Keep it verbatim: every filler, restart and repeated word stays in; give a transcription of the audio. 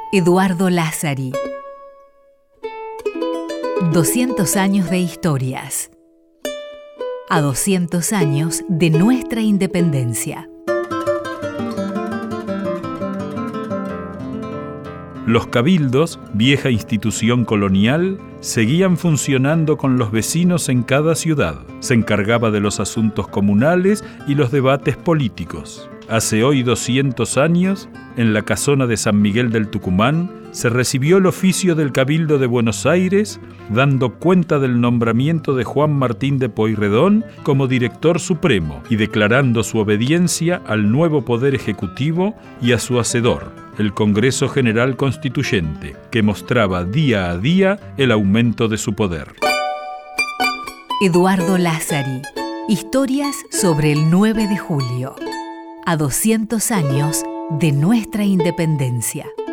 Eduardo Lázari. doscientos años de historias. A doscientos años de nuestra independencia. Los cabildos, vieja institución colonial, seguían funcionando con los vecinos en cada ciudad. Se encargaba de los asuntos comunales y los debates políticos. Hace hoy doscientos años, en la casona de San Miguel del Tucumán, se recibió el oficio del Cabildo de Buenos Aires, dando cuenta del nombramiento de Juan Martín de Pueyrredón como director supremo y declarando su obediencia al nuevo Poder Ejecutivo y a su hacedor, el Congreso General Constituyente, que mostraba día a día el aumento de su poder. Eduardo Lázari. Historias sobre el nueve de julio. A doscientos años de nuestra independencia.